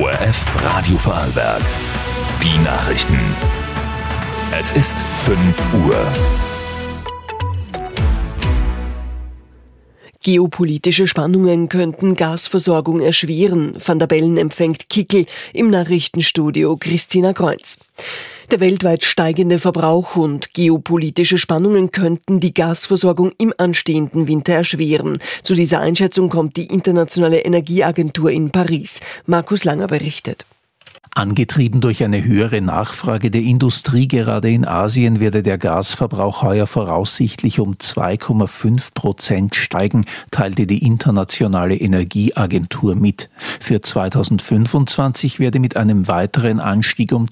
ORF Radio Vorarlberg. Die Nachrichten. Es ist 5 Uhr. Geopolitische Spannungen könnten Gasversorgung erschweren. Van der Bellen empfängt Kickel im Nachrichtenstudio Christina Kreuz. Der weltweit steigende Verbrauch und geopolitische Spannungen könnten die Gasversorgung im anstehenden Winter erschweren. Zu dieser Einschätzung kommt die Internationale Energieagentur in Paris. Markus Langer berichtet. Angetrieben durch eine höhere Nachfrage der Industrie gerade in Asien werde der Gasverbrauch heuer voraussichtlich um 2,5% steigen, teilte die Internationale Energieagentur mit. Für 2025 werde mit einem weiteren Anstieg um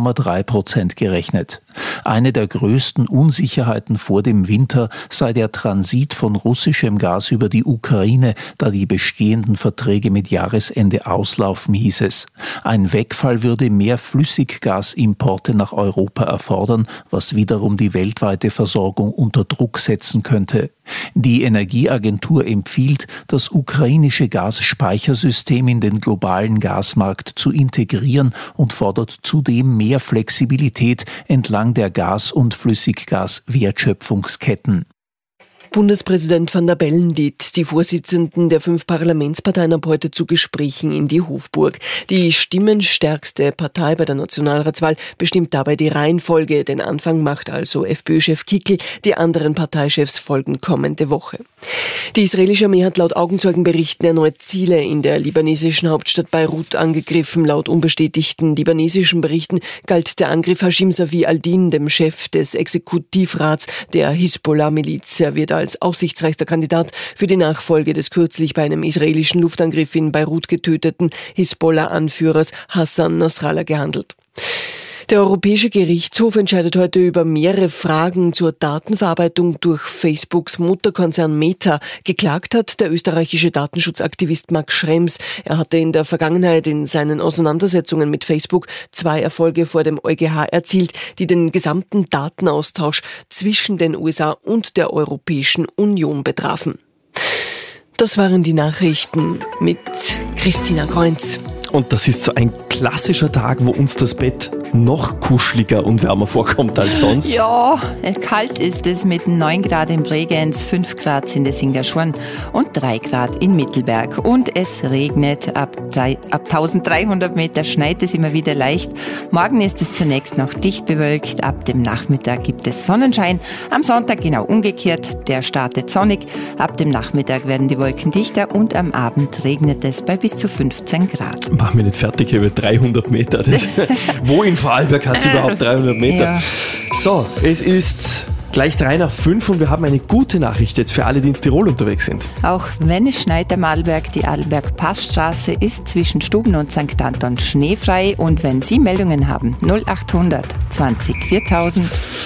2,3% gerechnet. Eine der größten Unsicherheiten vor dem Winter sei der Transit von russischem Gas über die Ukraine, da die bestehenden Verträge mit Jahresende auslaufen, hieß es. Ein Wegfall würde mehr Flüssiggasimporte nach Europa erfordern, was wiederum die weltweite Versorgung unter Druck setzen könnte. Die Energieagentur empfiehlt, das ukrainische Gasspeichersystem in den globalen Gasmarkt zu integrieren und fordert zudem mehr Flexibilität entlang der Gas- und Flüssiggas-Wertschöpfungsketten. Bundespräsident Van der Bellen lädt die Vorsitzenden der 5 Parlamentsparteien ab heute zu Gesprächen in die Hofburg. Die stimmenstärkste Partei bei der Nationalratswahl bestimmt dabei die Reihenfolge. Den Anfang macht also FPÖ-Chef Kickel. Die anderen Parteichefs folgen kommende Woche. Die israelische Armee hat laut Augenzeugenberichten erneut Ziele in der libanesischen Hauptstadt Beirut angegriffen. Laut unbestätigten libanesischen Berichten galt der Angriff Hashim Safi al-Din, dem Chef des Exekutivrats der Hisbollah-Miliz. Er wird als aussichtsreichster Kandidat für die Nachfolge des kürzlich bei einem israelischen Luftangriff in Beirut getöteten Hisbollah-Anführers Hassan Nasrallah gehandelt. Der Europäische Gerichtshof entscheidet heute über mehrere Fragen zur Datenverarbeitung durch Facebooks Mutterkonzern Meta. Geklagt hat der österreichische Datenschutzaktivist Max Schrems. Er hatte in der Vergangenheit in seinen Auseinandersetzungen mit Facebook 2 Erfolge vor dem EuGH erzielt, die den gesamten Datenaustausch zwischen den USA und der Europäischen Union betrafen. Das waren die Nachrichten mit Christina Kreuz. Und das ist so ein klassischer Tag, wo uns das Bett noch kuscheliger und wärmer vorkommt als sonst. Ja, kalt ist es mit 9 Grad in Bregenz, 5 Grad sind es in Garschurn und 3 Grad in Mittelberg. Und es regnet, ab 1300 Meter schneit es immer wieder leicht. Morgen ist es zunächst noch dicht bewölkt, ab dem Nachmittag gibt es Sonnenschein. Am Sonntag genau umgekehrt, der startet sonnig. Ab dem Nachmittag werden die Wolken dichter und am Abend regnet es bei bis zu 15 Grad. Mach mich nicht fertig, über 300 Meter. Wo in Vorarlberg hat es überhaupt 300 Meter? Ja. So, es ist gleich 3:03 und wir haben eine gute Nachricht jetzt für alle, die ins Tirol unterwegs sind. Auch wenn es schneit am Arlberg, die Arlberg-Passstraße ist zwischen Stuben und St. Anton schneefrei. Und wenn Sie Meldungen haben, 0800 20 4000.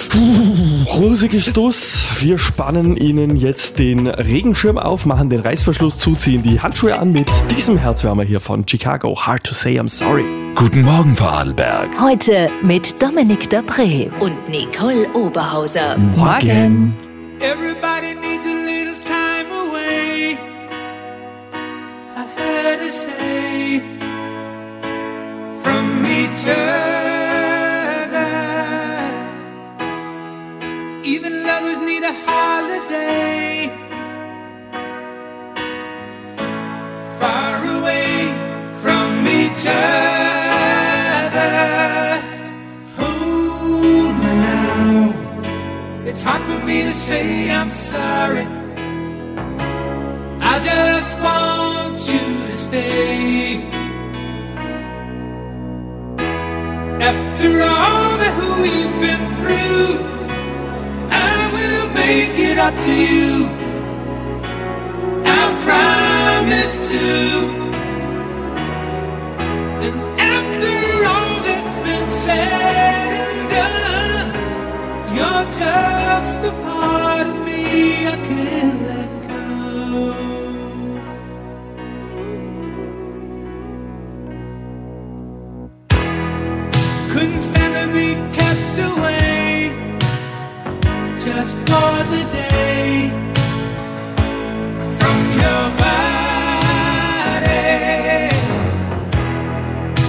Grusig ist das. Wir spannen Ihnen jetzt den Regenschirm auf, machen den Reißverschluss zu, ziehen die Handschuhe an mit diesem Herzwärmer hier von Chicago. Hard to say I'm sorry. Guten Morgen, Vorarlberg. Heute mit Dominic Dapré und Nicole Oberhauser. Morgen. Everybody needs a little time away. I heard her say from each other. Even lovers need a holiday. Far away from each other. Hold me now. It's hard for me to say I'm sorry. I just want you to stay. After all that we've been through, I will make it up to you. I'll promise to. And after all that's been said and done, you're just a part of me I can't let go. Couldn't stand to be kept away just for the day from your body.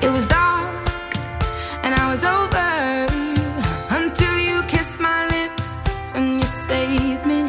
It was dark and I was over until you kissed my lips and you saved me.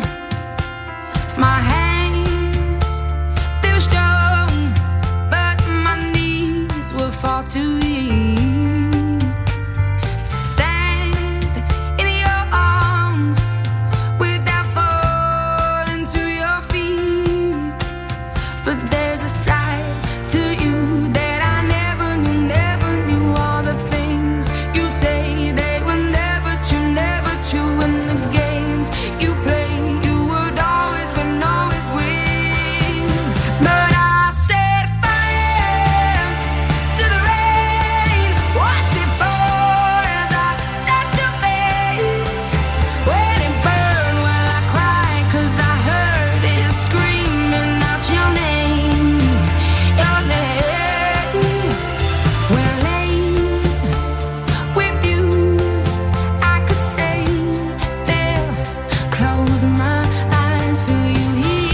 My hands, they were strong, but my knees were far too weak to stand in your arms without falling to your feet. But there's a side to you that I never knew all the things you say, they were never true, and the games you play, you would always win, always win. But I set fire to the rain, watched it pour as I touched your face. When it burned, well I cried 'cause I heard it screaming out your name, your name. When I lay with you, I could stay there, close my eyes, feel you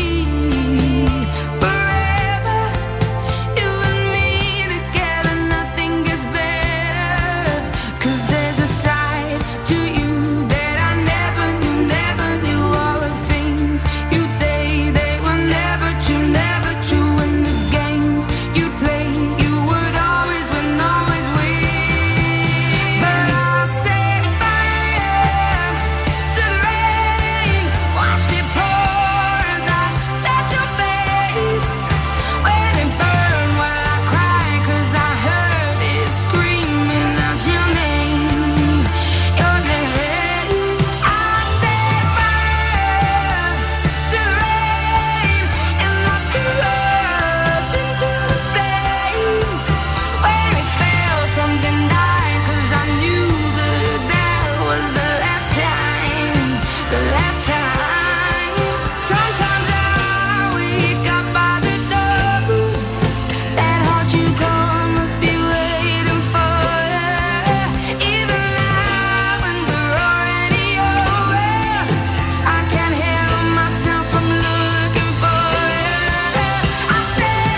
here forever. You and me together, nothing gets better. 'Cause there's a side to you that I never knew all the things you'd say, they were never true, and the games you play, you would always win, always win. But I set fire to the rain, watched it pour as I touched your face. When it burned, well I cried 'cause I heard it screaming out your name, your name. I set fire to the rain and locked us into the flames. When it fell, something died 'cause I knew that was the last time, the last time. Sometimes I wake up by the door, that heart you gone must be waiting for you. Even now when we're already over, I can't help myself from looking for you. I set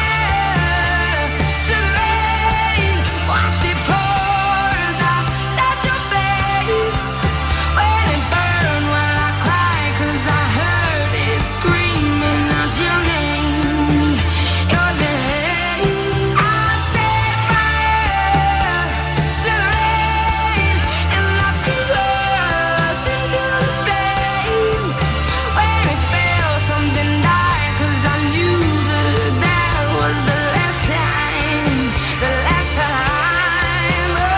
fire to the rain, watched it pour as I touched your face. When it burned, well I cried 'cause I heard it screaming out your name, your name. I set fire to the rain and locked us into the flames. When it fell, something died 'cause I knew that was the last time, the last time. Oh,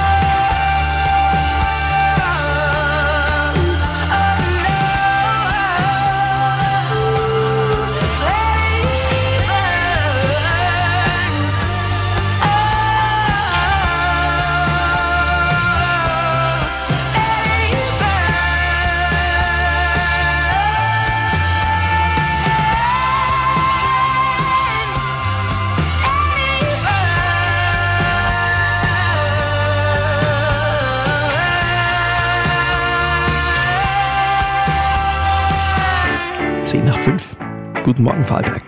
Zehn nach 5. Guten Morgen, Vorarlberg.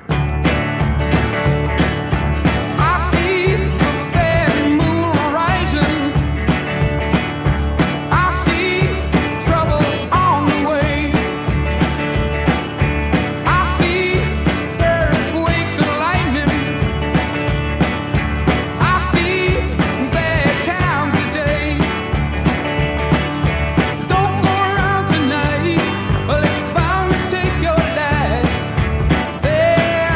I see the bad moon rising. I see trouble on the way. I see earthquakes and lightning. I see bad times today. Don't go around tonight, or it's bound to take your life. There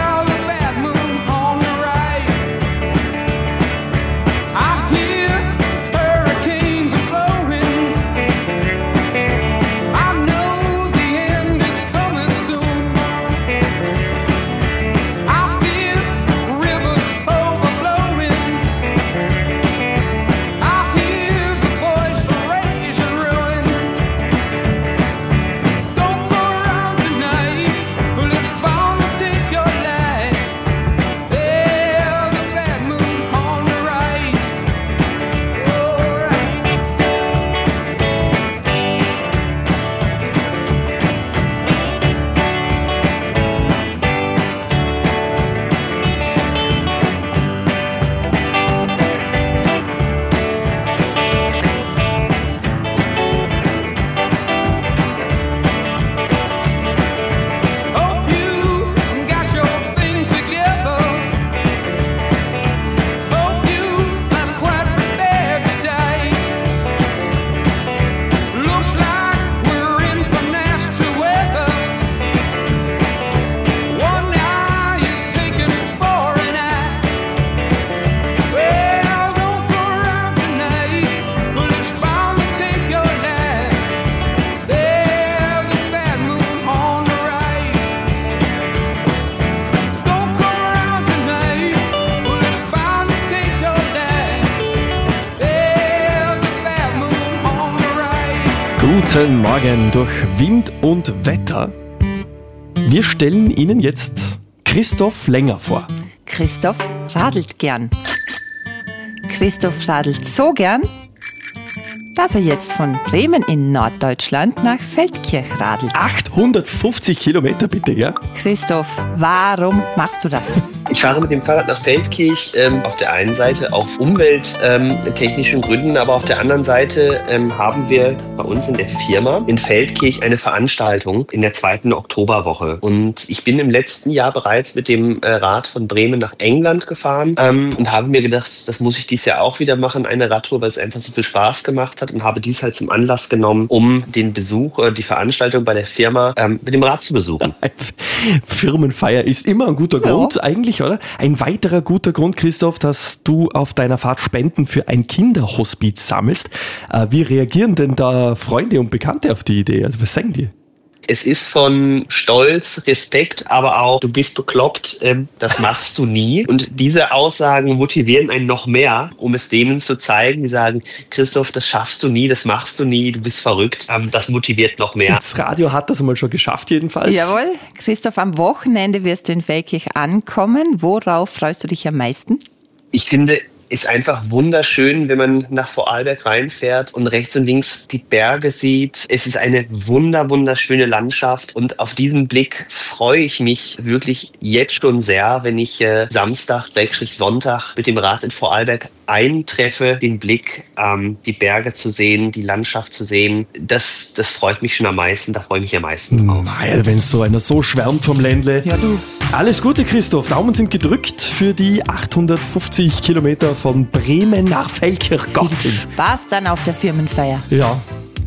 Guten Morgen durch Wind und Wetter. Wir stellen Ihnen jetzt Christoph Länger vor. Christoph radelt gern. Christoph radelt so gern, dass er jetzt von Bremen in Norddeutschland nach Feldkirch radelt. 850 Kilometer bitte, ja? Christoph, warum machst du das? Ich fahre mit dem Fahrrad nach Feldkirch, auf der einen Seite auf umwelttechnischen Gründen, aber auf der anderen Seite haben wir bei uns in der Firma in Feldkirch eine Veranstaltung in der 2. Oktoberwoche. Und ich bin im letzten Jahr bereits mit dem Rad von Bremen nach England gefahren und habe mir gedacht, das muss ich dieses Jahr auch wieder machen, eine Radtour, weil es einfach so viel Spaß gemacht hat, und habe dies halt zum Anlass genommen, um den Besuch, die Veranstaltung bei der Firma mit dem Rad zu besuchen. Firmenfeier ist immer ein guter Grund eigentlich, oder? Ein weiterer guter Grund, Christoph, dass du auf deiner Fahrt Spenden für ein Kinderhospiz sammelst. Wie reagieren denn da Freunde und Bekannte auf die Idee? Also was sagen die? Es ist von Stolz, Respekt, aber auch, du bist bekloppt, das machst du nie. Und diese Aussagen motivieren einen noch mehr, um es denen zu zeigen, die sagen, Christoph, das schaffst du nie, das machst du nie, du bist verrückt. Das motiviert noch mehr. Das Radio hat das einmal schon geschafft jedenfalls. Jawohl. Christoph, am Wochenende wirst du in Feldkirch ankommen. Worauf freust du dich am meisten? Ich finde, ist einfach wunderschön, wenn man nach Vorarlberg reinfährt und rechts und links die Berge sieht. Es ist eine wunderschöne Landschaft, und auf diesen Blick freue ich mich wirklich jetzt schon sehr, wenn ich Samstag/Sonntag mit dem Rad in Vorarlberg eintreffe, den Blick, die Berge zu sehen, die Landschaft zu sehen. Das freut mich schon am meisten, da freue ich mich am meisten drauf. Wenn so einer so schwärmt vom Ländle. Ja, du. Alles Gute, Christoph. Daumen sind gedrückt für die 850 Kilometer von Bremen nach Feldkirch. Viel Spaß dann auf der Firmenfeier. Ja.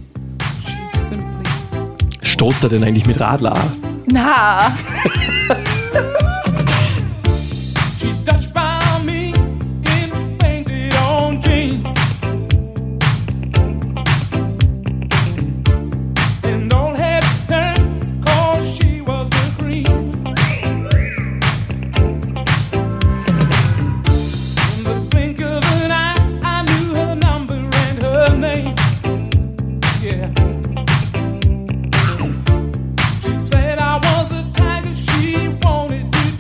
Stoßt er denn eigentlich mit Radler? Na. Said I was the tiger she wanted to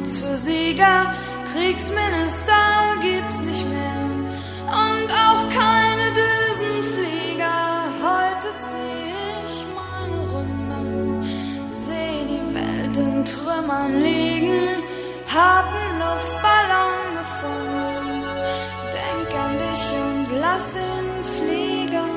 Platz für Sieger, Kriegsminister gibt's nicht mehr und auch keine Düsenflieger. Heute zieh ich meine Runden, seh die Welt in Trümmern liegen, hab 'n Luftballon gefunden, denk an dich und lass ihn fliegen.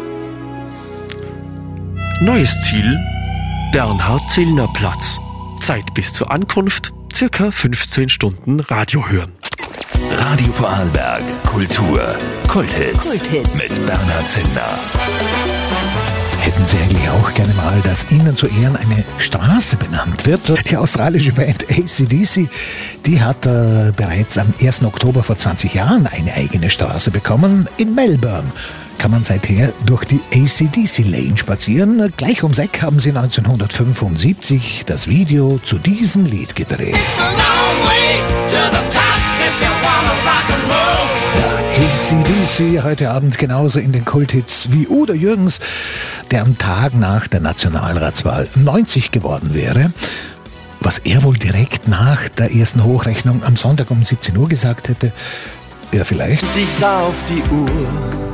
Neues Ziel, Bernhard-Zillner-Platz. Zeit bis zur Ankunft, circa 15 Stunden Radio hören. Radio Vorarlberg Kultur. Kulthits. Mit Bernhard Zillner. Hätten Sie eigentlich auch gerne mal, dass Ihnen zu Ehren eine Straße benannt wird? Die australische Band AC/DC, die hat bereits am 1. Oktober vor 20 Jahren eine eigene Straße bekommen. In Melbourne kann man seither durch die AC/DC Lane spazieren. Gleich ums Eck haben sie 1975 das Video zu diesem Lied gedreht. AC/DC heute Abend genauso in den Kulthits wie Udo Jürgens, der am Tag nach der Nationalratswahl 90 geworden wäre. Was er wohl direkt nach der ersten Hochrechnung am Sonntag um 17 Uhr gesagt hätte, ja vielleicht. Ich sah auf die Uhr,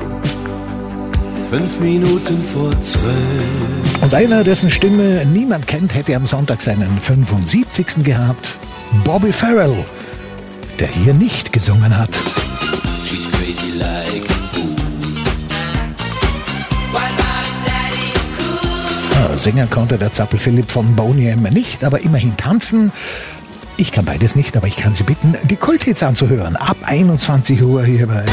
5 Minuten vor 12. Und einer, dessen Stimme niemand kennt, hätte am Sonntag seinen 75. gehabt. Bobby Farrell, der hier nicht gesungen hat. She's crazy like a fool. Singen konnte der Zappel Philipp von Boney M nicht, aber immerhin tanzen. Ich kann beides nicht, aber ich kann Sie bitten, die Kulthits anzuhören. Ab 21 Uhr hier bei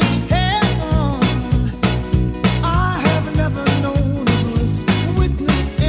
Witness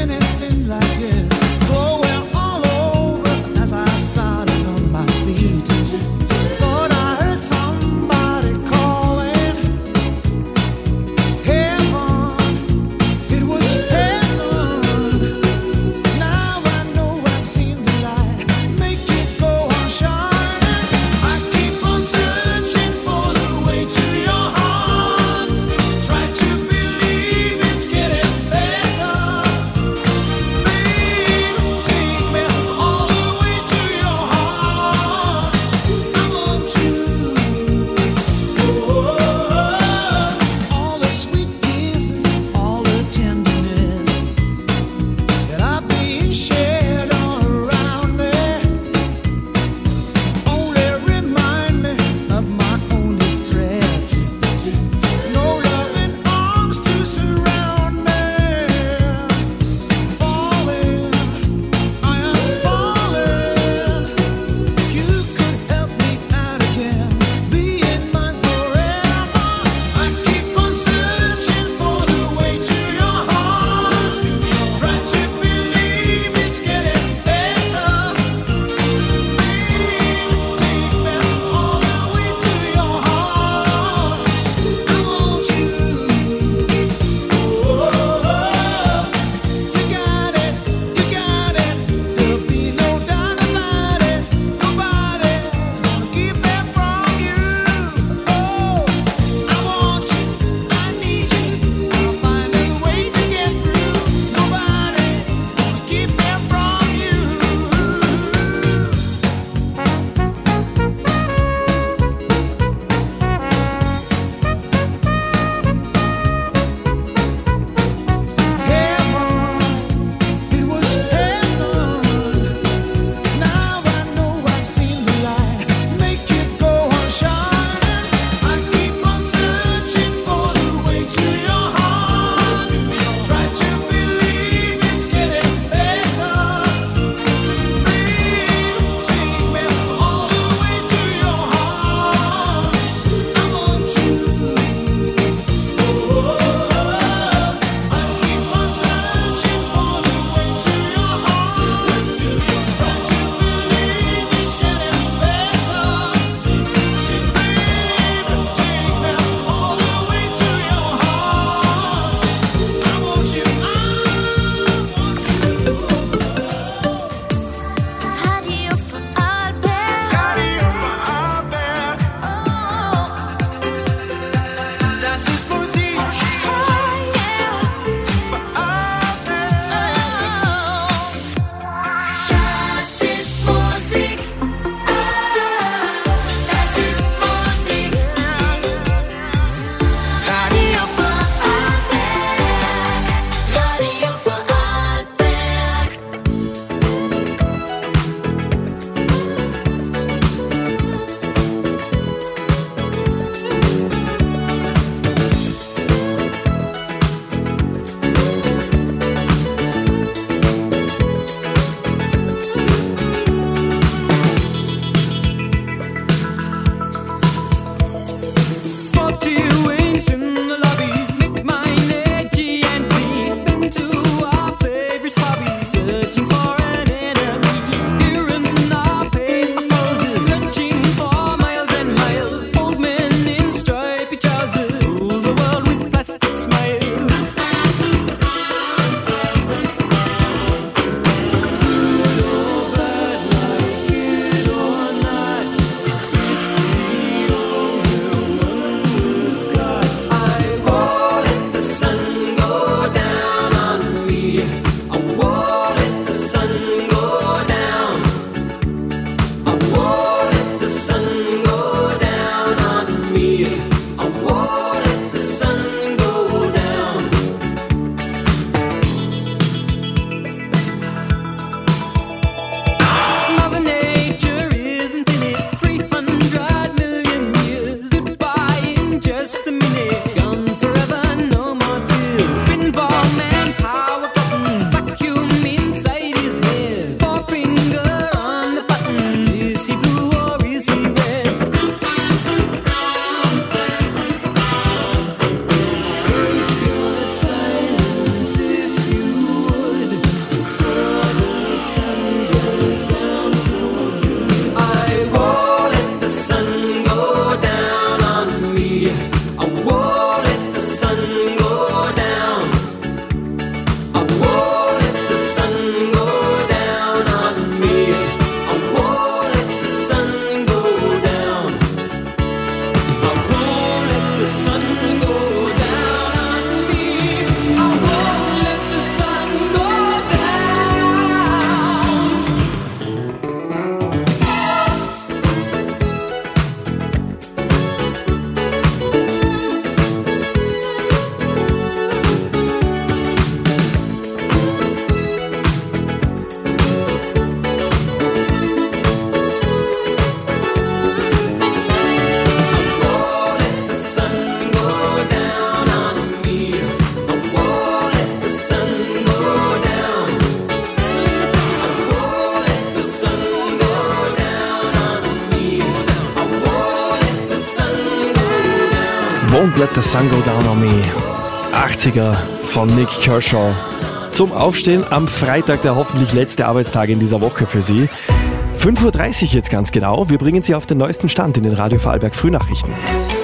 Don't Let the Sun Go Down on Me. 80er von Nick Kershaw. Zum Aufstehen am Freitag, der hoffentlich letzte Arbeitstag in dieser Woche für Sie. 5.30 Uhr jetzt ganz genau. Wir bringen Sie auf den neuesten Stand in den Radio Vorarlberg Frühnachrichten.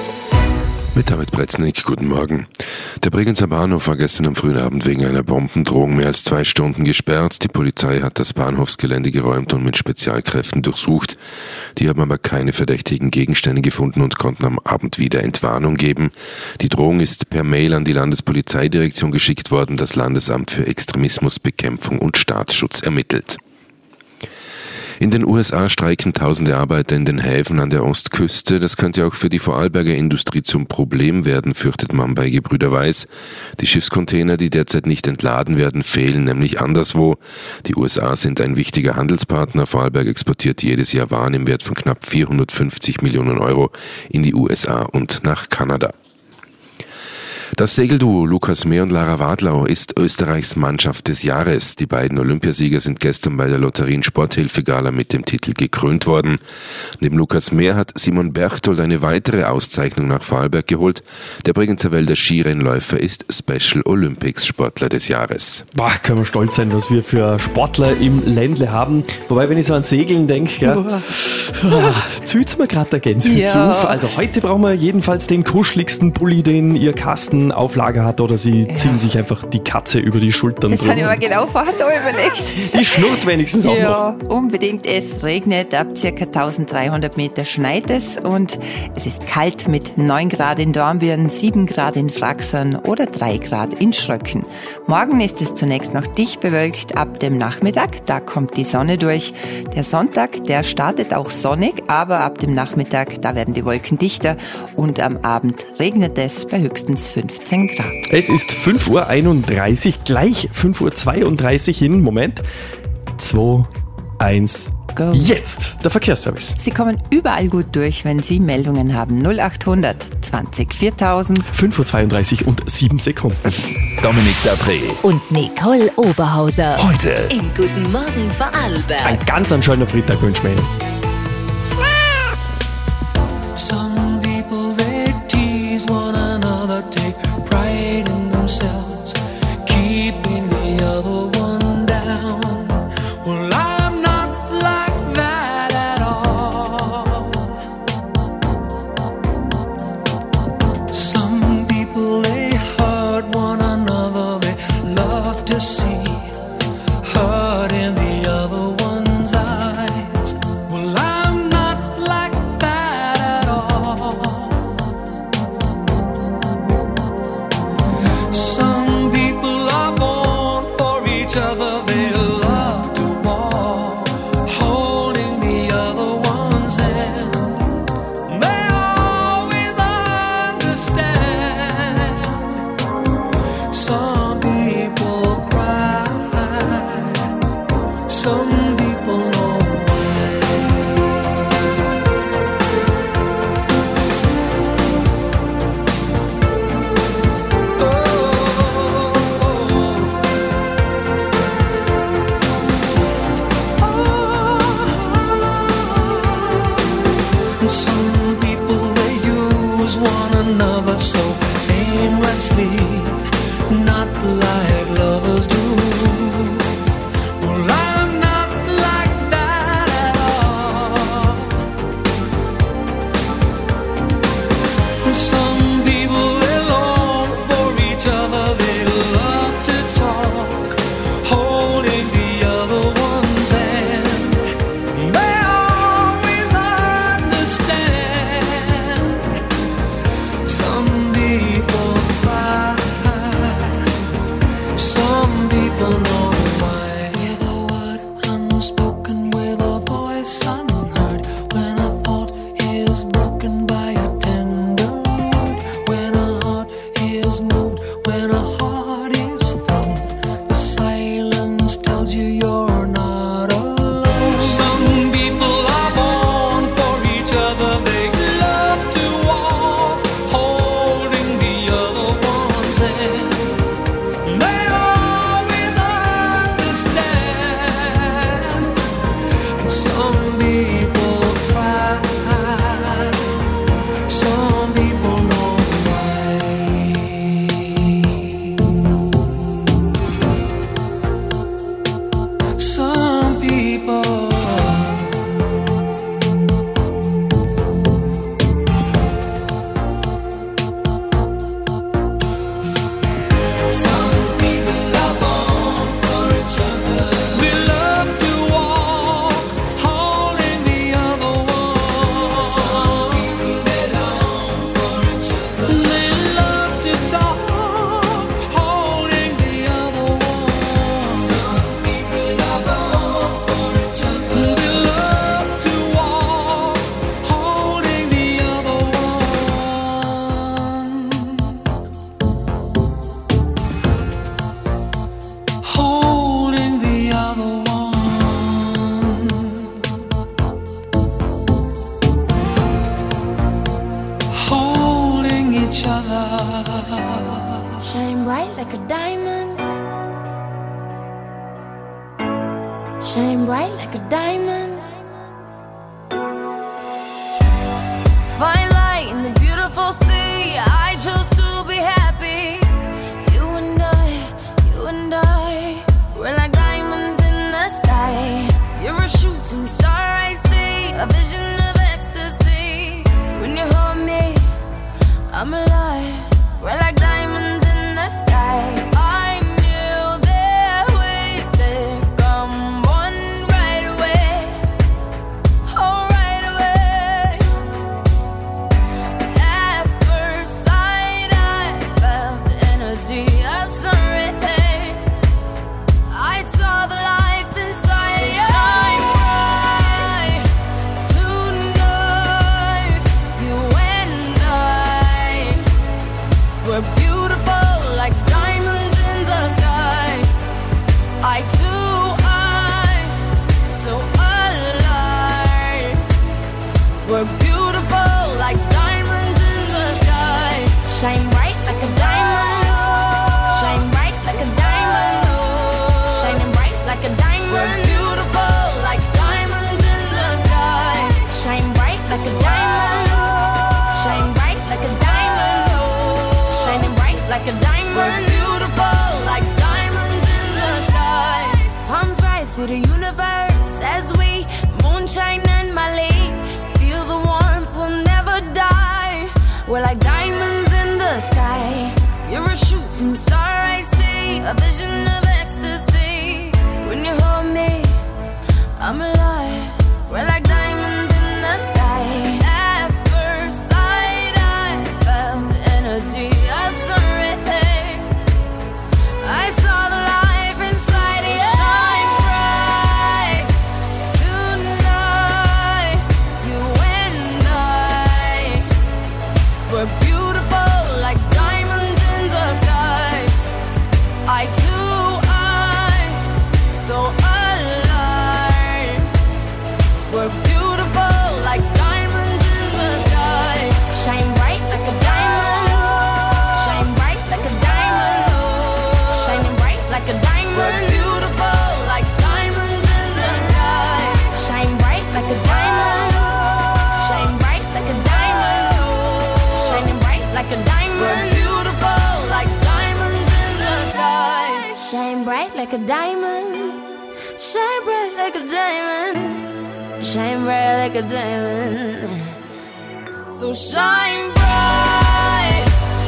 Mit David Bretznik, guten Morgen. Der Bregenzer Bahnhof war gestern am frühen Abend wegen einer Bombendrohung mehr als 2 Stunden gesperrt. Die Polizei hat das Bahnhofsgelände geräumt und mit Spezialkräften durchsucht. Die haben aber keine verdächtigen Gegenstände gefunden und konnten am Abend wieder Entwarnung geben. Die Drohung ist per Mail an die Landespolizeidirektion geschickt worden. Das Landesamt für Extremismusbekämpfung und Staatsschutz ermittelt. In den USA streiken tausende Arbeiter in den Häfen an der Ostküste. Das könnte auch für die Vorarlberger Industrie zum Problem werden, fürchtet man bei Gebrüder Weiß. Die Schiffscontainer, die derzeit nicht entladen werden, fehlen nämlich anderswo. Die USA sind ein wichtiger Handelspartner. Vorarlberg exportiert jedes Jahr Waren im Wert von knapp 450 Millionen Euro in die USA und nach Kanada. Das Segelduo Lukas Mehr und Lara Wadlau ist Österreichs Mannschaft des Jahres. Die beiden Olympiasieger sind gestern bei der Lotterien Sporthilfe-Gala mit dem Titel gekrönt worden. Neben Lukas Mehr hat Simon Berchtold eine weitere Auszeichnung nach Vorarlberg geholt. Der Bregenzer Wälder Skirennläufer ist Special Olympics Sportler des Jahres. Boah, können wir stolz sein, was wir für Sportler im Ländle haben. Wobei, wenn ich so an Segeln denke, zieht's mir gerade der Gänsehaut auf. Also heute brauchen wir jedenfalls den kuscheligsten Pulli, den ihr Kasten auf Lager hat, oder sie ziehen sich einfach die Katze über die Schultern Das drüber. habe ich mir genau vorher da überlegt. Die schnurrt wenigstens auch noch. Ja, unbedingt. Es regnet, ab ca. 1300 Meter schneit es und es ist kalt mit 9 Grad in Dornbirn, 7 Grad in Fraxern oder 3 Grad in Schröcken. Morgen ist es zunächst noch dicht bewölkt, ab dem Nachmittag, da kommt die Sonne durch. Der Sonntag, der startet auch sonnig, aber ab dem Nachmittag, da werden die Wolken dichter und am Abend regnet es bei höchstens 15 Grad. Es ist 5.31 Uhr, gleich 5.32 Uhr in, Moment, 2, 1, Go. Jetzt der Verkehrsservice. Sie kommen überall gut durch, wenn Sie Meldungen haben. 0800 20 4000. 5.32 Uhr und 7 Sekunden. Dominik Dapré. Und Nicole Oberhauser. Heute Im Guten Morgen Vorarlberg. Ein ganz schöner Freitag wünschen wir Ihnen. Some people they tease one another, take pride in themselves, keeping the other one down. Well, I'm not like that at all. Some people they hurt one another, they love to see hurt in the other one's eyes. Well, I'm not like that at all. Some people are born for each other, they love to walk, holding the other one's hand. They always understand. Some people cry, some people know why. And some people they use one another so aimlessly, not like lovers do. Well, I'm not like that at all. And some people they long for each other, they love to talk, holding the other one's hand. They always understand. Some people cry, some people know why. With a word unspoken, with a voice unheard, when a thought is broken by a tender word, when a heart is moved, when a heart is thrown, the silence tells you you're not alone. Some people are born for each other, they love to walk, holding the other one's hand. They always understand. Some people cry, some people know why. shine bright like a diamond. Fine light in the beautiful sea. I chose to be happy. You and I, we're like diamonds in the sky. You're a shooting star, I see, a vision of ecstasy. When you hold me, I'm alive. We're like diamonds in the sky. I knew that we'd become one right away. Oh, right away. At first sight, I felt the energy of sun rays. I saw the life inside you. Shine bright tonight. You and I, we're beautiful like diamonds in the sky. I too, so alive. We're beautiful like diamonds in the sky. Shine bright like a diamond. Shine bright like a diamond. Shining bright like a diamond. We're beautiful like diamonds in the sky. Shine bright like a diamond. Shine bright like a diamond. Shining bright like a diamond. We're beautiful like diamonds in the sky. Palms rise to the universe as we moonshine and Mali. Feel the warmth, we'll never die. We're like diamonds in the sky. You're a shooting star, I see, a vision of ecstasy. When you hold me, I'm alive. We're like diamonds in the sky. At first sight, I felt the energy of sun rays. I saw the life inside you. Shine bright tonight. You and I, we're beautiful like diamonds in the sky. I too, so alive. We're beautiful like diamonds in the sky. Shine bright like a diamond. Shine bright like a diamond. Shining bright like a diamond. We're beautiful like diamonds in the sky. Shine bright like a diamond. Shine bright like a diamond. Shining bright like a diamond. We're beautiful like diamonds in the sky. Shine bright like a diamond. Shine bright like a diamond. Shine bright like a diamond. So shine bright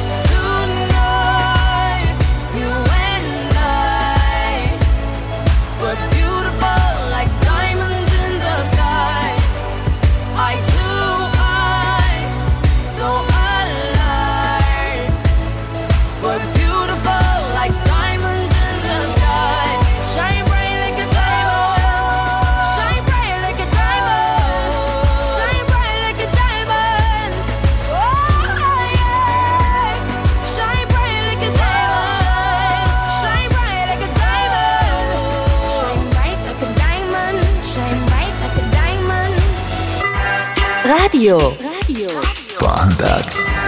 tonight. You and I, we're beautiful like diamonds in the sky. I too, so alive. We're beautiful like diamonds in the sky. Shine bright like a diamond. Shine bright like a diamond. Shine bright like a diamond. Oh yeah. Shine bright like a diamond. Shine bright like a diamond. Shine bright like a diamond. Shine bright like a diamond. Radio. Vorarlberg.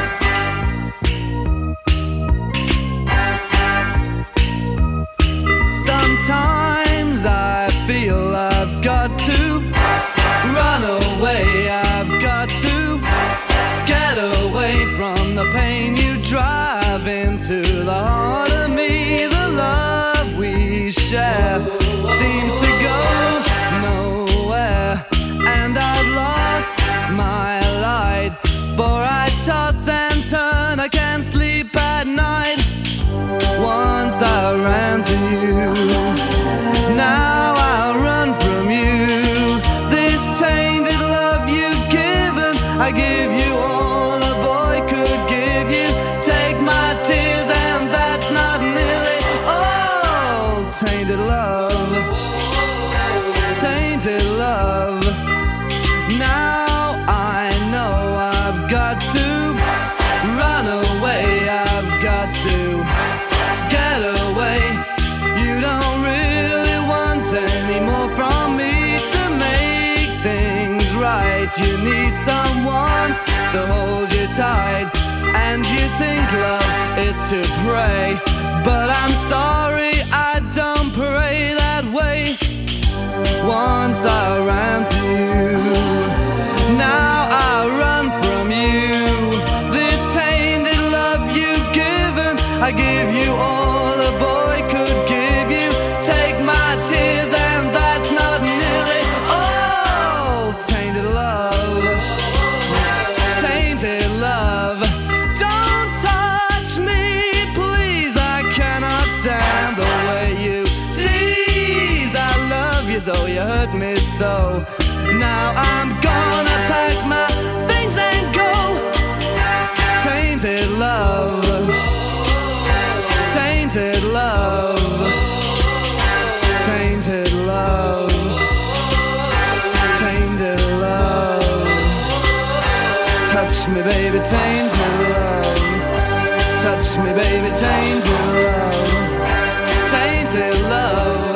Sometimes I feel I've got to run away. I've got to get away from the pain you drive into the heart of me. The love we share seems to go nowhere, and I've lost my light. For I toss and turn, I can't sleep at night. Once I ran to you, now I'll run from you. This tainted love you've given, I give you all a boy could give you. Take my tears and that's not nearly all. Tainted love, tainted love. Now I know I've got to run away. I've got to get away. You don't really want any more from me to make things right. You need someone to hold you tight, and you think love is to pray, but I'm sorry, I don't pray that way. you though you hurt me so. Now I'm gonna pack my things and go. Tainted love, tainted love, tainted love, tainted love. Touch me baby, tainted love. Touch me baby, tainted love, tainted love,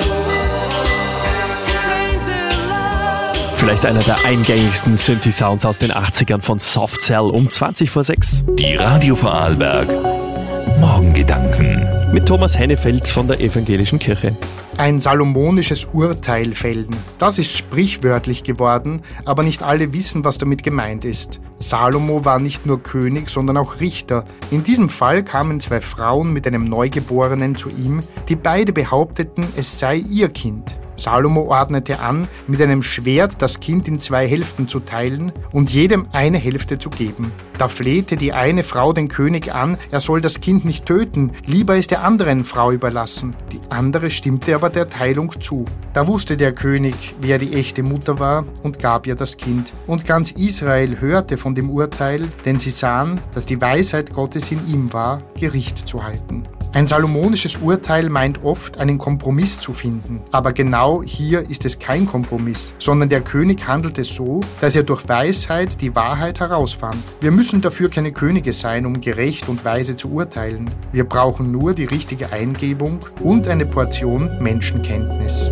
tainted love. Vielleicht einer der eingängigsten Synthi-Sounds aus den 80ern von Soft Cell um 20:06. Die Radio Vorarlberg Morgengedanken Mit Thomas Hennefeld von der Evangelischen Kirche. Ein salomonisches Urteil fällen. Das ist sprichwörtlich geworden, aber nicht alle wissen, was damit gemeint ist. Salomo war nicht nur König, sondern auch Richter. In diesem Fall kamen 2 Frauen mit einem Neugeborenen zu ihm, die beide behaupteten, es sei ihr Kind. Salomo ordnete an, mit einem Schwert das Kind in 2 Hälften zu teilen und jedem eine Hälfte zu geben. Da flehte die eine Frau den König an, er soll das Kind nicht töten, lieber es der anderen Frau überlassen. Die andere stimmte aber der Teilung zu. Da wusste der König, wer die echte Mutter war und gab ihr das Kind. Und ganz Israel hörte von dem Urteil, denn sie sahen, dass die Weisheit Gottes in ihm war, Gericht zu halten. Ein salomonisches Urteil meint oft, einen Kompromiss zu finden. Aber genau hier ist es kein Kompromiss, sondern der König handelte so, dass er durch Weisheit die Wahrheit herausfand. Wir müssen dafür keine Könige sein, um gerecht und weise zu urteilen. Wir brauchen nur die richtige Eingebung und eine Portion Menschenkenntnis.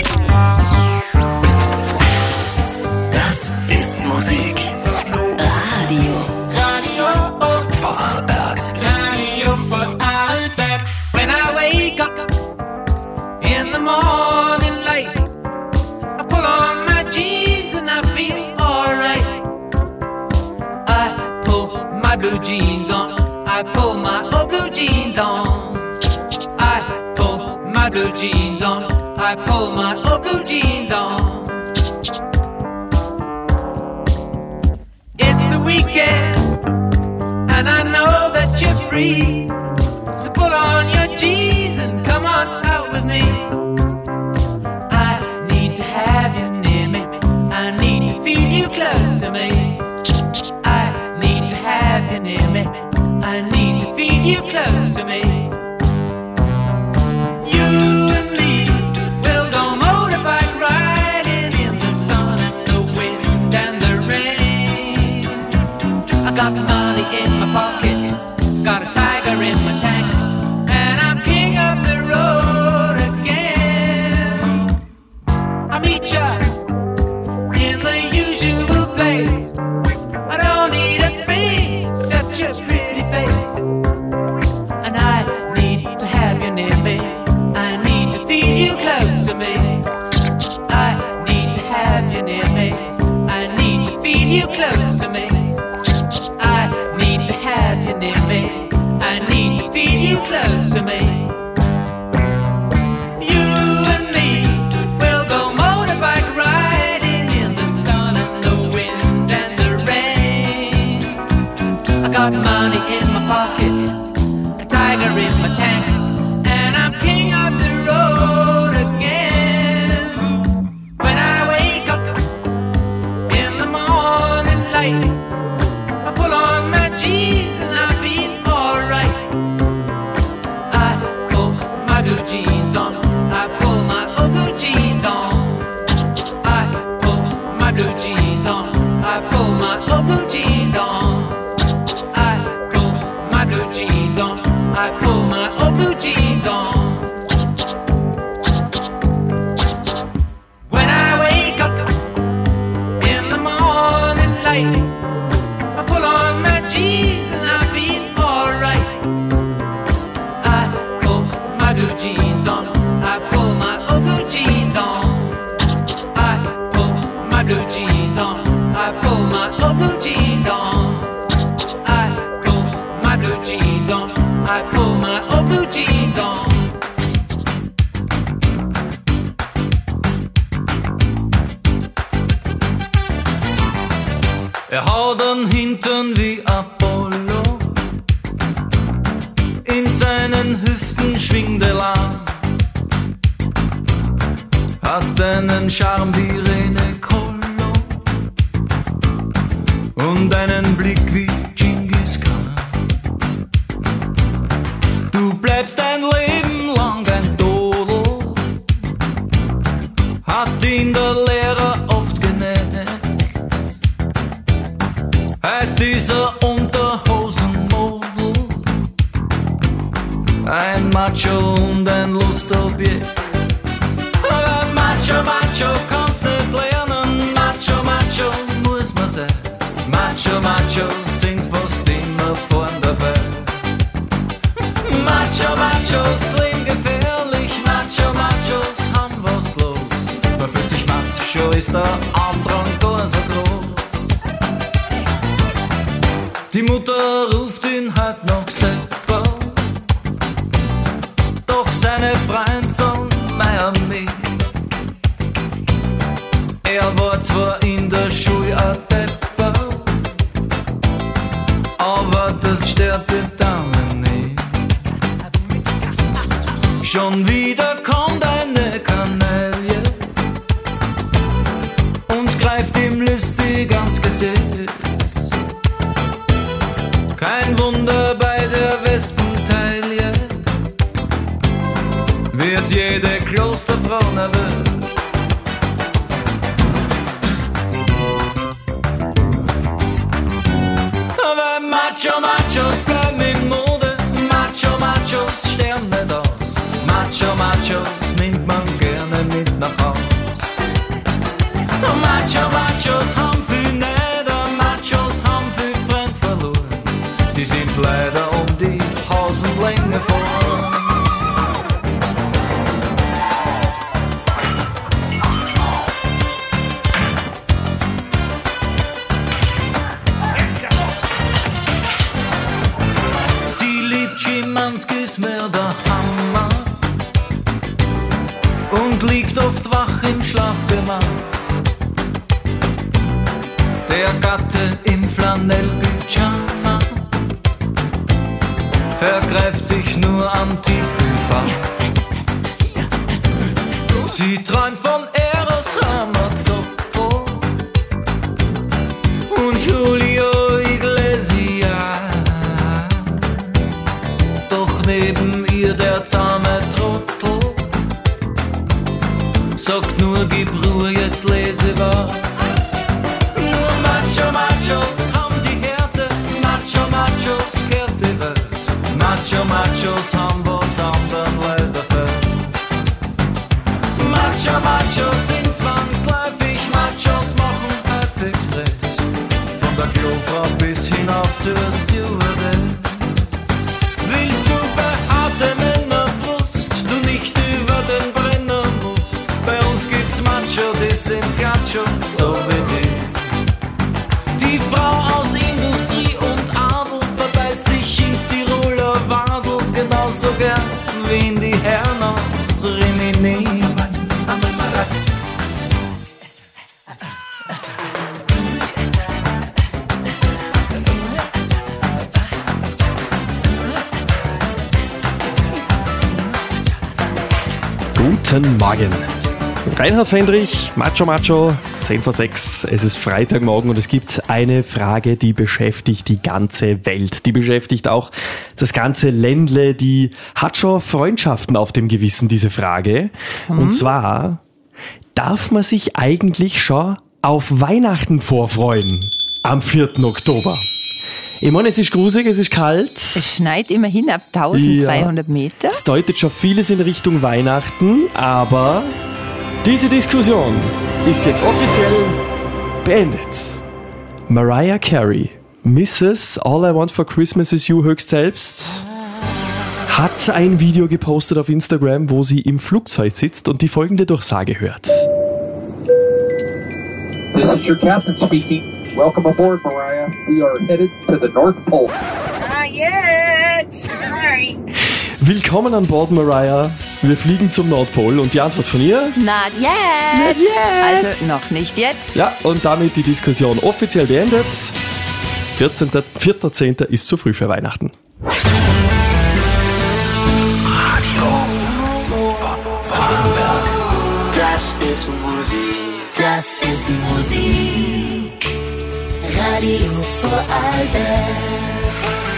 Das ist Musik. Radio. Vorarlberg. When I wake up in the morning light, I pull on my jeans and I feel alright. I pull my blue jeans on, I pull my old blue jeans on. I pull my blue jeans on, I pull my old blue jeans on. It's the weekend and I know that you're free. So pull on your jeans and come on out with me. I need to have you near me. I need to feel you close to me. I need to have you near me. I need to feel you close to me. You and me will go motorbike riding in the sun and the wind and the rain. I got money in my pocket, got a tiger in my tank, and I'm king of the road again. I meet ya in the usual place. I don't need a thing, such a pretty face. And I need to have you near me. I need to feel you close to me. I need to have you near me. I need to feel you close to me. I need to have you near me. I need to feel you close to me. You and me will go motorbike riding in the sun and the wind and the rain. I got money in my pocket, a tiger in my tank, and I'm king of the road again. When I wake up in the morning light, I pull on my jeans and I feel alright. I pull my blue jeans on, I pull my old blue jeans on. I pull my blue jeans on, I pull my old blue jeans on. I pull my blue jeans on, I pull my old blue jeans on. When I wake up in the morning light, I pull on my jeans and I feel alright. I pull my blue jeans on, I pull my old blue jeans on. I pull my blue jeans on, I pull my old blue jeans on. I pull my blue jeans on, I pull my old blue jeans on. Haut an Hintern wie Apollo, in seinen Hüften schwingt Elan. hat einen Charme wie Rene Collo und einen Blick wie Genghis Khan. Du bleibst dein Leben lang ein Dodel, hat ihn der Lehrer oft geneckt. Heute dieser Unterhosenmodel, ein Macho und ein Lustobjekt. Aber Macho, Macho kannst nicht lernen, Macho, Macho muss man sein. Macho, Macho sind fast immer vorn dabei. Macho, Machos leben gefährlich, Macho, Machos haben was los. Man fühlt sich Macho, ist der Andrang gar so groß. Die Mutter ruft ihn halt noch selber, doch seine Freund soll Miami. Er war zwar in der Schule ein Depper, aber das stört die Damen nicht. Schon wieder kommt eine Kanaille und greift ihm listig ans Gesäß. Kein Wunder bei der Wespentaille, wird jede Klosterfrau nervös. Aber Macho, Machos bleiben in Mode, Macho, Machos sterben nicht aus. Macho, Machos nimmt man gerne mit nach Haus. Macho, Machos haben viel Neider, Machos haben viel Freund verloren. Sie sind leider um die Hosenlänge vor. Sie liebt Schimanskis mehr der Hammer und liegt oft wach im Schlafgemach. Der Gatte im Flanellpyjama vergreift sich nur am Tiefkühlfach. Sie träumt von Eros Ramazzotti und Julio Iglesias, doch neben ihr der zahme Trottel sagt nur, gib Ruhe, jetzt lese was. Nur Macho, Machos haben die Härte, Macho, Machos kehrt die Welt. Macho, Machos haben was anderen leider fällt. Macho, Machos sind zwangsläufig, Machos machen häufig Stress. Von der Klofrau bis hinauf zur Stewardess. Willst du behaarte Männerbrust, du nicht über den Brenner musst. Bei uns gibt's Macho, die sind Gacho, so wie die. Die Frau aus Industrie und Adel verbeißt sich ins Tiroler Wadel genauso gern wie in die Herren aus Rimini. Guten Morgen. Reinhard Fendrich, Macho Macho, 10 vor 6. Es ist Freitagmorgen und es gibt eine Frage, die beschäftigt die ganze Welt. Die beschäftigt auch das ganze Ländle. Die hat schon Freundschaften auf dem Gewissen, diese Frage. Und zwar, darf man sich eigentlich schon auf Weihnachten vorfreuen? Am 4. Oktober. Ich meine, es ist gruselig, es ist kalt. Es schneit immerhin ab 1300 Meter. Es deutet schon vieles in Richtung Weihnachten, aber diese Diskussion ist jetzt offiziell beendet. Mariah Carey, Mrs. All I Want for Christmas is You höchst selbst, hat ein Video gepostet auf Instagram, wo sie im Flugzeug sitzt und die folgende Durchsage hört. This is your captain speaking. Welcome aboard, Mariah. We are headed to the North Pole. Not yet. Sorry. Willkommen an Bord, Mariah. Wir fliegen zum Nordpol. Und die Antwort von ihr? Not yet. Not yet. Also noch nicht jetzt. Ja, und damit die Diskussion offiziell beendet. 4.10. ist zu früh für Weihnachten. Radio Vorarlberg. Das Das ist Musik. Das ist Musik. Radio Vorarlberg.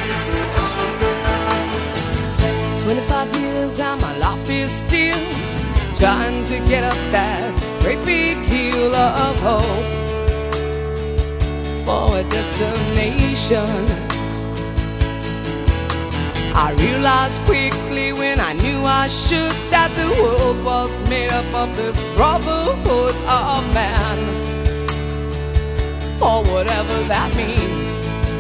25 years and my life is still trying to get up that great big hill of hope for a destination. I realized quickly when I knew I should that the world was made up of this brotherhood of man, for whatever that means.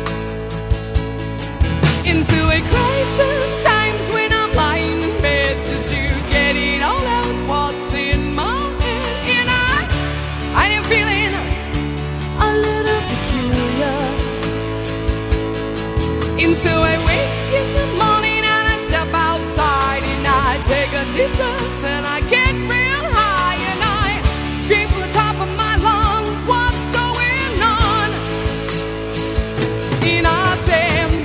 Into a crisis times when I'm lying in bed just to get it all out what's in my head. And I am feeling a little peculiar. And so I wake in the morning and I step outside and I take a deep breath and I get real high and I scream from the top of my lungs, what's going on? And I say,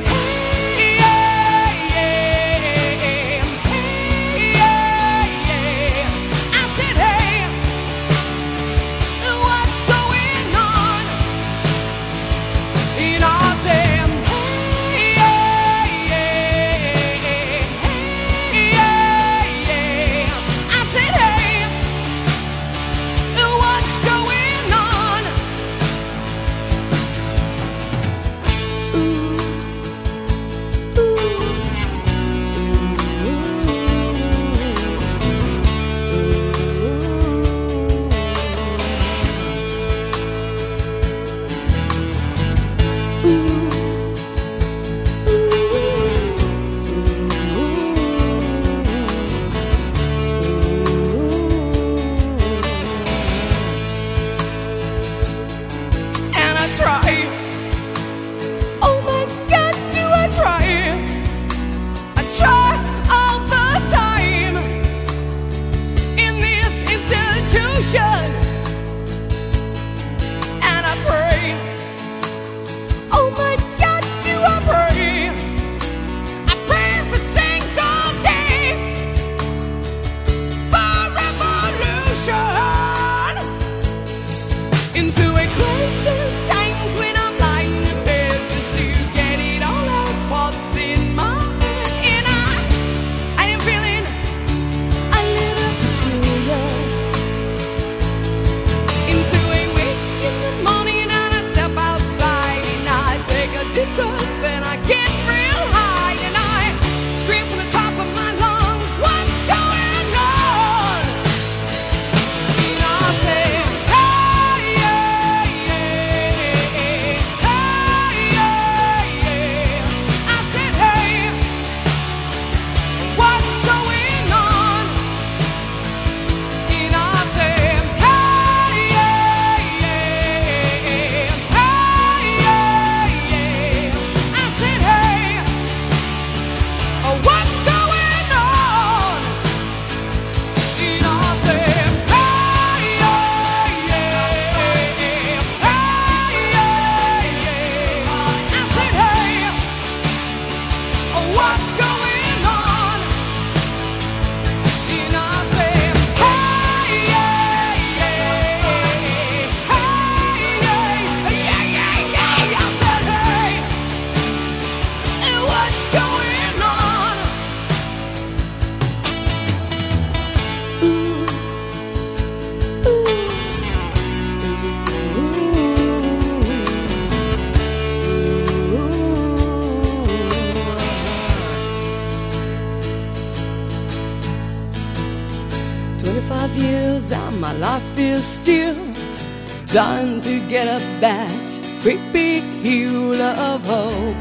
trying to get up that great big hill of hope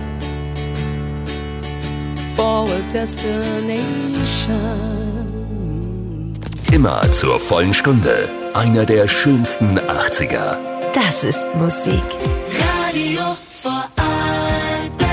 for a destination. Immer zur vollen Stunde. Einer der schönsten 80er. Das ist Musik. Radio Vorarlberg.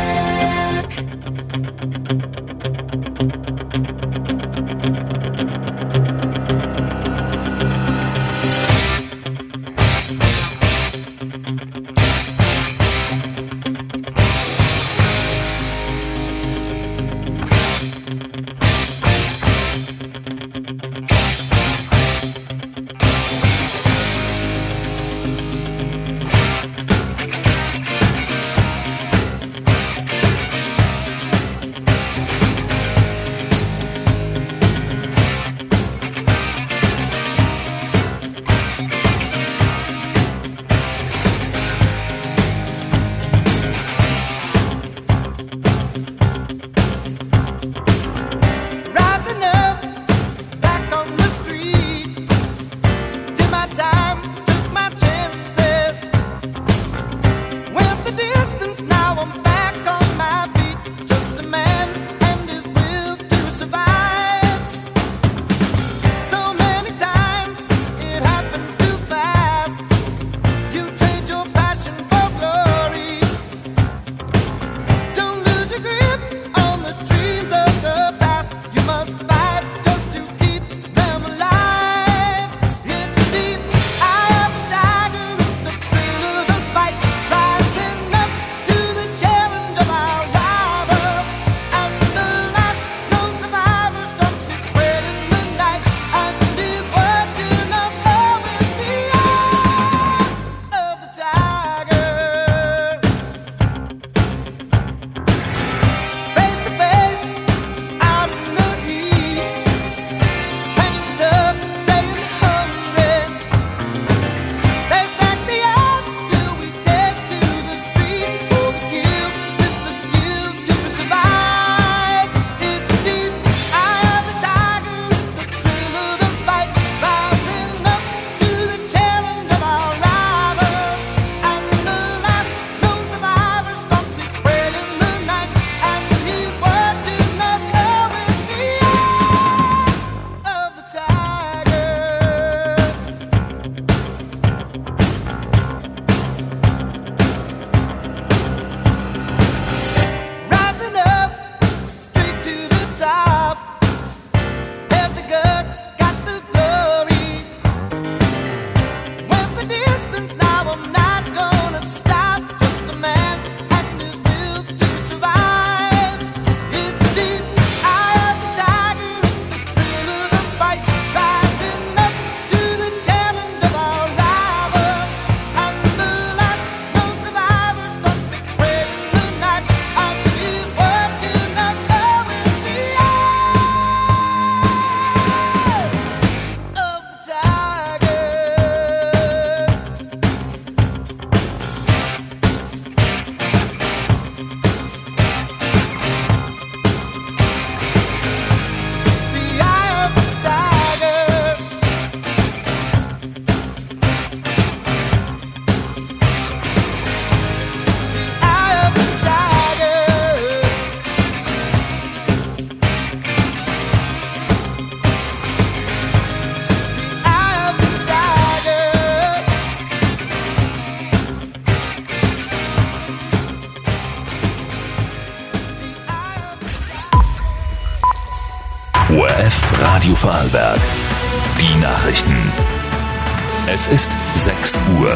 Radio Vorarlberg. Die Nachrichten. Es ist 6 Uhr.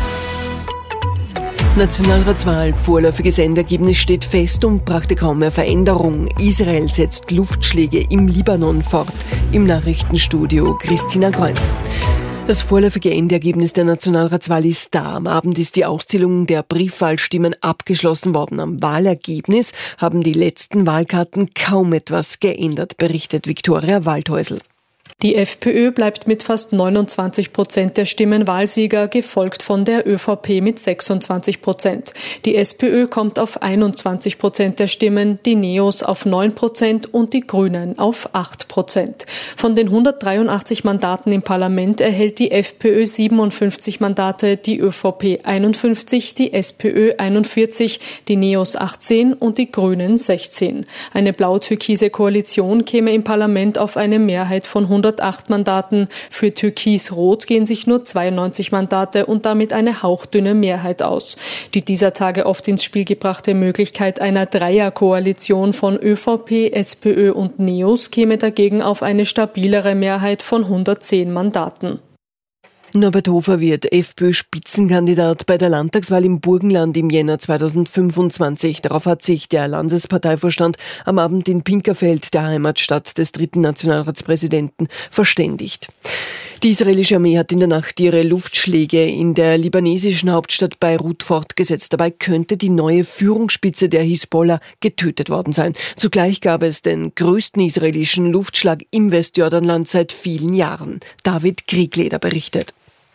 Nationalratswahl, vorläufiges Endergebnis steht fest und brachte kaum mehr Veränderung. Israel setzt Luftschläge im Libanon fort. Im Nachrichtenstudio Christina Kreuz. Das vorläufige Endergebnis der Nationalratswahl ist da. Am Abend ist die Auszählung der Briefwahlstimmen abgeschlossen worden. Am Wahlergebnis haben die letzten Wahlkarten kaum etwas geändert, berichtet Viktoria Waldhäusl. Die FPÖ bleibt mit fast 29% der Stimmen Wahlsieger, gefolgt von der ÖVP mit 26%. Die SPÖ kommt auf 21% der Stimmen, die Neos auf 9% und die Grünen auf 8%. Von den 183 Mandaten im Parlament erhält die FPÖ 57 Mandate, die ÖVP 51, die SPÖ 41, die Neos 18 und die Grünen 16. Eine blau-türkise Koalition käme im Parlament auf eine Mehrheit von 108 Mandaten. Für Türkis-Rot gehen sich nur 92 Mandate und damit eine hauchdünne Mehrheit aus. Die dieser Tage oft ins Spiel gebrachte Möglichkeit einer Dreierkoalition von ÖVP, SPÖ und Neos käme dagegen auf eine stabilere Mehrheit von 110 Mandaten. Norbert Hofer wird FPÖ-Spitzenkandidat bei der Landtagswahl im Burgenland im Jänner 2025. Darauf hat sich der Landesparteivorstand am Abend in Pinkerfeld, der Heimatstadt des 3. Nationalratspräsidenten, verständigt. Die israelische Armee hat in der Nacht ihre Luftschläge in der libanesischen Hauptstadt Beirut fortgesetzt. Dabei könnte die neue Führungsspitze der Hisbollah getötet worden sein. Zugleich gab es den größten israelischen Luftschlag im Westjordanland seit vielen Jahren. David Kriegleder berichtet.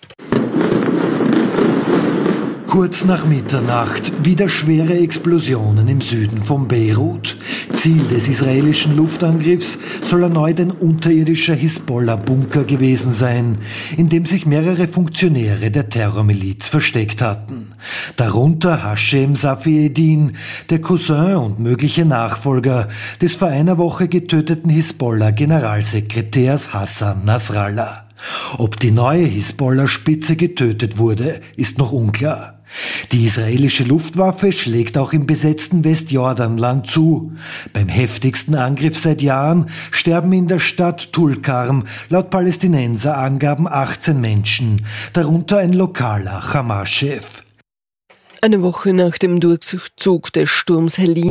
Kurz nach Mitternacht wieder schwere Explosionen im Süden von Beirut. Ziel des israelischen Luftangriffs soll erneut ein unterirdischer Hisbollah-Bunker gewesen sein, in dem sich mehrere Funktionäre der Terrormiliz versteckt hatten. Darunter Hashem Safi-Eddin, der Cousin und mögliche Nachfolger des vor einer Woche getöteten Hisbollah-Generalsekretärs Hassan Nasrallah. Ob die neue Hisbollah-Spitze getötet wurde, ist noch unklar. Die israelische Luftwaffe schlägt auch im besetzten Westjordanland zu. Beim heftigsten Angriff seit Jahren sterben in der Stadt Tulkarm laut Palästinenserangaben 18 Menschen, darunter ein lokaler Hamas-Chef. Eine Woche nach dem Durchzug des Sturms Helene